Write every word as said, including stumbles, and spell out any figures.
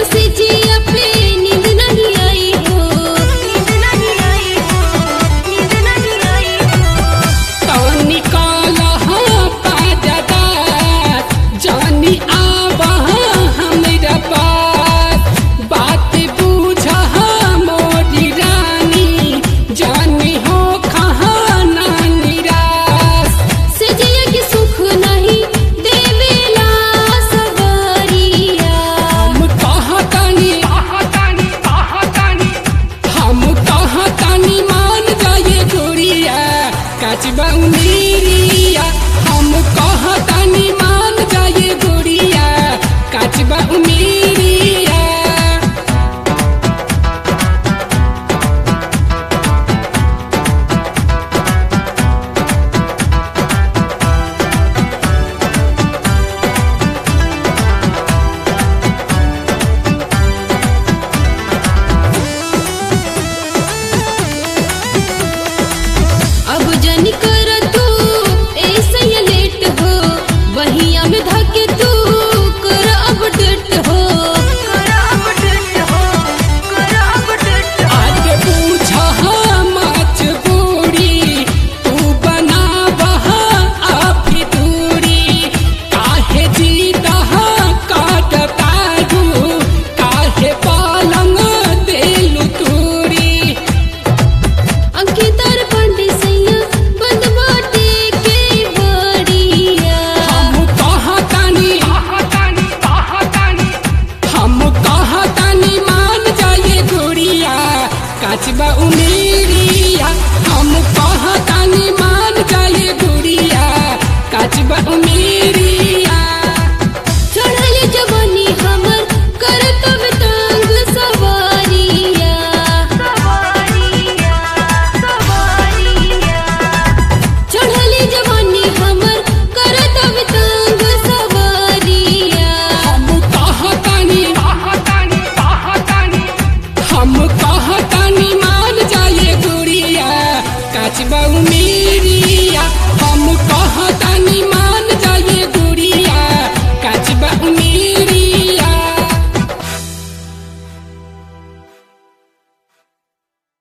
सिजिया पे नींद नहीं आई हो, नींद नहीं आई हो, नींद नहीं आई हो। तो निकाल पाजदा जानी आवा हमरा पास, बात बूझ मोरी रानी जानी हो कहाँ ना निराश। सिजिया के सुख नहीं देवेला सवरिया। हम कहतानी हम कहतानी मान जाए गोरिया काचबा उमेरिया। हम कहतानी मान जाए गोरिया काचबा उमेरिया। अब जन कर तू ऐसे ही लेट हो, वहिया में धके तू कर अपडेट हो, कर अपडेट हो, कर अपडेट हो। आगे पूछा माच बूढ़ी तू बनावा अभी दूरी, काहे जीता काट तारू काहे पालंग देलू तूरी। अंकितर पंडित सैया बंद बाटे के बड़िया। हम कहतानी हम कहतानी मान जाए गोरिया काचबा उमेरिया। हम कहतानी मान जाए गोरिया काचबा उमेरिया। चढ़ल जवानी हमर कर तब तंग सवारिया, सवारिया, सवारिया। चढ़ल जवानी हमर कर तब तंग सवारिया। हम कहतानी हम कहतानी मान जाए गोरिया काचबा उमेरिया। हम कहतानी